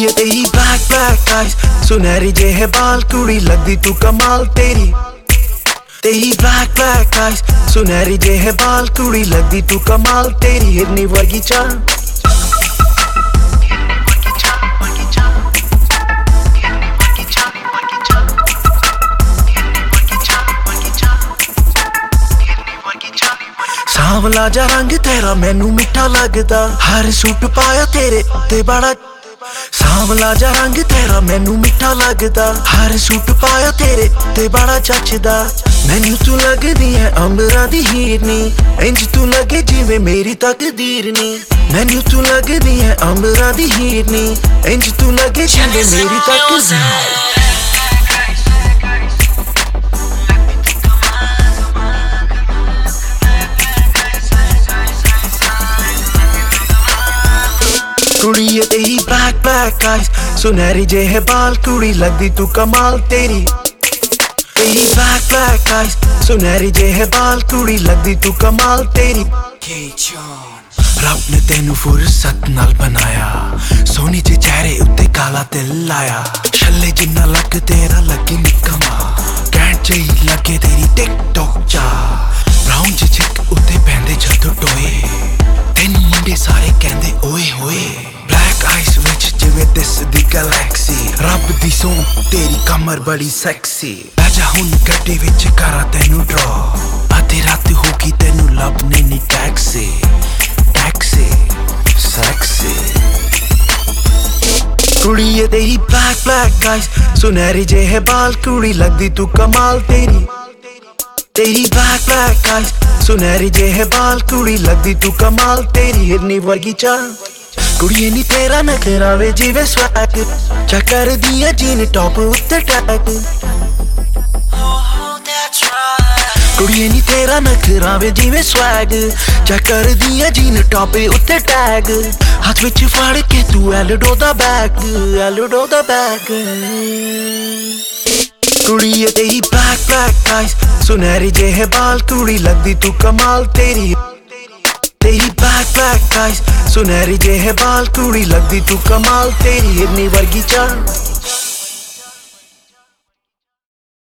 ਕੁੜੀਏ ਤੇਰੀ black eyes ਸੁਨਹਿਰੀ ਜਿਹੇ ਬਾਲ ਕੁੜੀ ਲੱਗਦੀ ਤੂੰ ਕਮਾਲ ਤੇਰੀ black eyes ਸੁਨਹਿਰੀ ਜਿਹੇ ਬਾਲ ਕੁੜੀ ਲੱਗਦੀ ਤੂੰ ਕਮਾਲ ਤੇਰੀ ਹਿਰਨੀ ਵਰਗੀ ਚਾਲ सांवला जा रंग तेरा मैनू मिठा लगदा हर सूट पाया तेरे उत्ते बड़ा सांवला जा रंग तेरा मैनू मिठा लगदा हर सूट पाया तेरे उत्ते बड़ा जचदा मैनू तू लगदी है अंबरां दी हीरनी इंज तू लगे जिवें मेरी तकदीर नी मैनू तू लगदी है अंबरां दी हीरनी इंज तू लगे जिवें मेरी तकदीर ਕੁੜੀਏ ਤੇਰੀ black eyes ਸੁਨਹਿਰੀ ਜਿਹੇ ਬਾਲ ਕੁੜੀ ਲੱਗਦੀ ਤੂੰ ਕਮਾਲ ਤੇਰੀ black eyes ਸੁਨਹਿਰੀ ਜਿਹੇ ਬਾਲ ਕੁੜੀ ਲੱਗਦੀ ਤੂੰ ਕਮਾਲ ਤੇਰੀ ਰੱਬ ਨੇ ਤੈਨੂੰ ਫੁਰਸਤ ਨਾਲ ਬਣਾਇਆ ਸੋਹਣੀ ਜਿਹੇ ਚਿਹਰੇ ਉੱਤੇ ਕਾਲਾ ਤਿਲ ਲਾਇਆ ਛੱਲੇ ਜਿੰਨਾ ਲੱਗ ਤੇਰਾ ਲੱਗੇ ਨਿਕਮਾ ਘੈਂਟ ਜਿਹੀ ਲੱਗੇ ਤੇਰੀ ਟਿਕਟੋਕ ਚਾ ਬਰਾਊਨ ਜਿਹੀ ਚਿੱਕ ਉੱਤੇ ਪੈਂਦੇ ਜਦੋਂ ਟੋਏ ਤੈਨੂੰ ਮੁੰਡੇ ਸਾਰੇ ਕਹਿੰਦੇ ਓਏ ਹੋਏ black eyes ਵਿੱਚ ਜਿਵੇਂ ਦਿਸਦੀ ਗੈਲੈਕਸੀ ਰੱਬ ਦੀ ਸੌਂ ਤੇਰੀ ਕਮਰ ਬੜੀ ਸੈਕਸੀ ਆਜਾ ਹੁਣ ਗੱਡੀ ਵਿੱਚ ਕਰਾਂ ਤੈਨੂੰ ਡਰਾ ਅੱਧੀ ਰਾਤ ਹੋ ਗਈ ਤੈਨੂੰ ਲੱਭਣੇ ਨੀ ਟੈਕਸੀ ਸੈਕਸੀ ਕੁੜੀਏ ਤੇਰੀ black eyes ਸੁਨਹਿਰੀ ਜਿਹੇ ਬਾਲ ਕੁੜੀ ਲੱਗਦੀ ਤੂੰ ਕਮਾਲ ਤੇਰੀ black eyes ਸੁਨਹਿਰੀ ਜਿਹੇ ਬਾਲ ਕੁੜੀ ਲੱਗਦੀ ਤੂੰ ਕਮਾਲ ਤੇਰੀ ਹਿਰਨੀ ਵਰਗੀ ਚਾਲ ਕੁੜੀਏ ਨੀ ਤੇਰਾ ਨਖਰਾ ਵੇ ਜਿਵੇਂ ਸਵੈਗ ਚਾ ਕਰਦੀ ਐ ਜੀਨ ਟੌਪ ਉੱਤੇ ਟੈਗ ਕੁੜੀਏ ਨੀ ਤੇਰਾ ਨਖਰਾ ਵੇ ਜਿਵੇਂ ਸਵੈਗ ਚਾ ਕਰਦੀ ਐ ਜੀਨ ਟੌਪ ਉੱਤੇ ਟੈਗ ਹੱਥ ਵਿੱਚ ਫੜ ਕੇ ਤੂੰ ਐਲਡੋ ਦਾ ਬੈਗ ਕੁੜੀਏ ਤੇਰੀ black eyes ਸੁਨਹਿਰੀ ਜਿਹੇ ਬਾਲ ਕੁੜੀ ਲੱਗਦੀ ਤੂੰ ਕਮਾਲ ਤੇਰੀ black eyes ਸੁਨਹਿਰੀ ਜਿਹੇ ਬਾਲ ਕੁੜੀ ਲੱਗਦੀ ਤੂੰ ਕਮਾਲ ਤੇਰੀ ਹਿਰਨੀ ਵਰਗੀ ਚਾਲ